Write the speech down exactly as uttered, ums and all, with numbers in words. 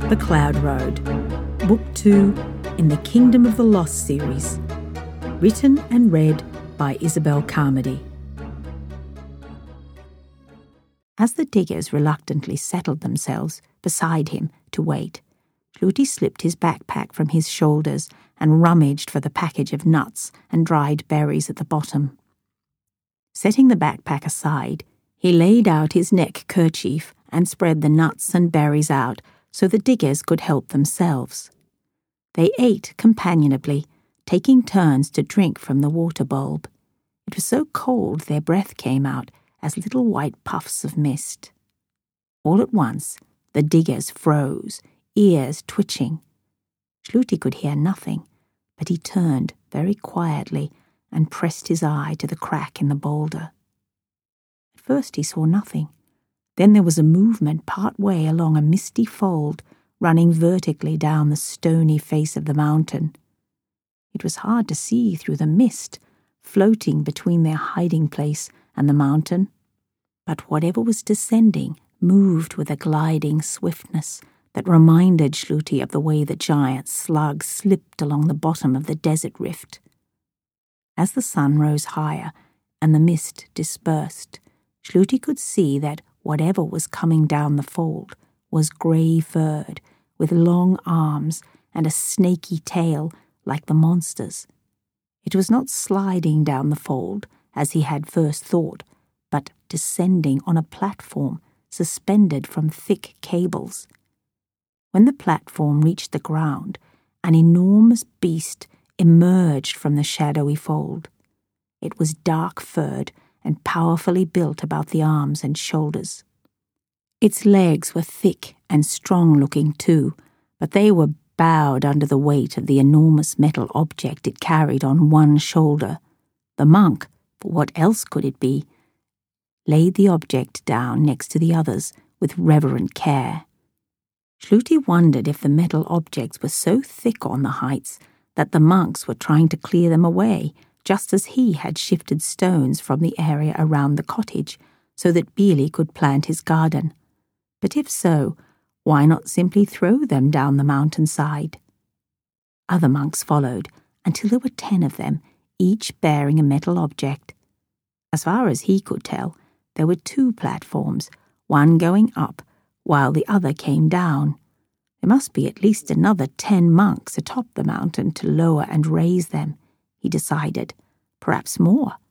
The Cloud Road, Book two in the Kingdom of the Lost series, written and read by Isabel Carmody. As the diggers reluctantly settled themselves beside him to wait, Shluti slipped his backpack from his shoulders and rummaged for the package of nuts and dried berries at the bottom. Setting the backpack aside, he laid out his neck kerchief and spread the nuts and berries out so the diggers could help themselves. They ate companionably, taking turns to drink from the water bulb. It was so cold their breath came out as little white puffs of mist. All at once, the diggers froze, ears twitching. Shluti could hear nothing, but he turned very quietly and pressed his eye to the crack in the boulder. At first he saw nothing. Then there was a movement part way along a misty fold running vertically down the stony face of the mountain. It was hard to see through the mist, floating between their hiding place and the mountain. But whatever was descending moved with a gliding swiftness that reminded Shluti of the way the giant slug slipped along the bottom of the desert rift. As the sun rose higher and the mist dispersed, Shluti could see that whatever was coming down the fold was grey-furred, with long arms and a snaky tail like the monster's. It was not sliding down the fold, as he had first thought, but descending on a platform suspended from thick cables. When the platform reached the ground, an enormous beast emerged from the shadowy fold. It was dark-furred and powerfully built about the arms and shoulders. Its legs were thick and strong-looking too, but they were bowed under the weight of the enormous metal object it carried on one shoulder. The monk, for what else could it be, laid the object down next to the others with reverent care. Shluti wondered if the metal objects were so thick on the heights that the monks were trying to clear them away, just as he had shifted stones from the area around the cottage so that Bili could plant his garden. But if so, why not simply throw them down the mountainside? Other monks followed, until there were ten of them, each bearing a metal object. As far as he could tell, there were two platforms, one going up, while the other came down. There must be at least another ten monks atop the mountain to lower and raise them, he decided, perhaps more.